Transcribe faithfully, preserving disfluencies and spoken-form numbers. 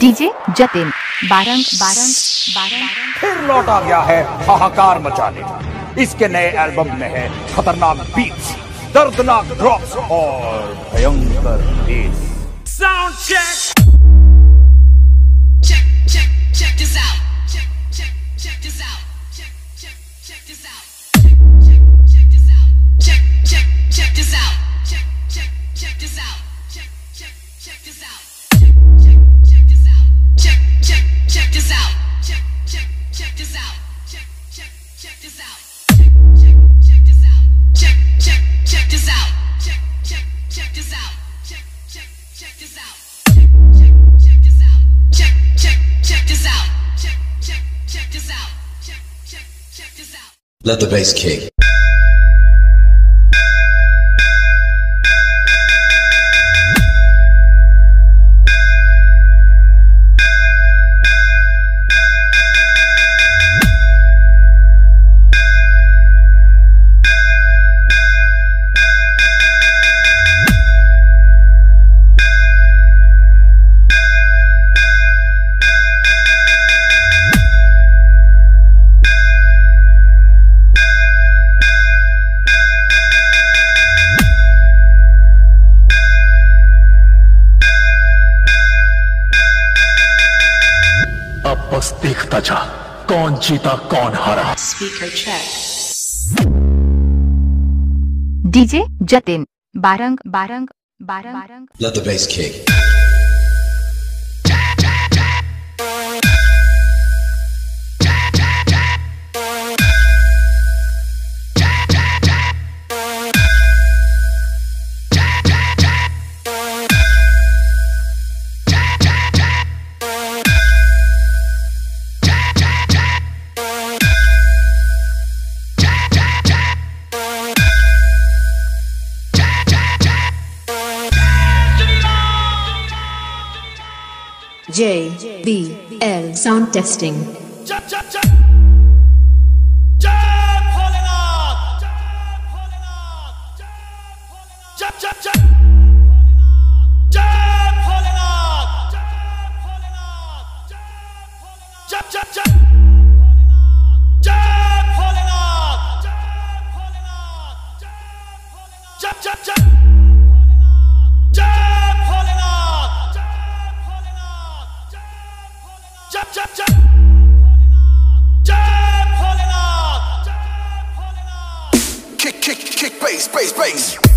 DJ Jatin Barang Barang Barang फिर लौट आ गया है हाहाकार मचाने। इसके नए एल्बम में है खतरनाक बीट्स, दर्दनाक ड्रॉप्स और भयंकर bass. Sound check check check check this out check check check this out check check check this out check check this out check check check this out check check check this out check check check this out check check check this out check check check this out check check check this out check check check this out check check check this out check check check this out check check check this out check check check this out check check check this out check check check this out check check check this out. Let the bass kick. अब बस देखता जा कौन जीता कौन हारा। Speaker check. DJ Jatin Barang Barang Barang Barang Let the bass kick. J B L sound testing. Jump, jump, jump. Jump, Bholenath. Jump, Bholenath. Jump, jump, jump. Jump, Bholenath. Jump, jump, jump. Jump, Bholenath. Jump, jump, jump. Jump, Bholenath. Jump, jump, jump. Jump, Bholenath. Kick, kick, kick, bass, bass, bass.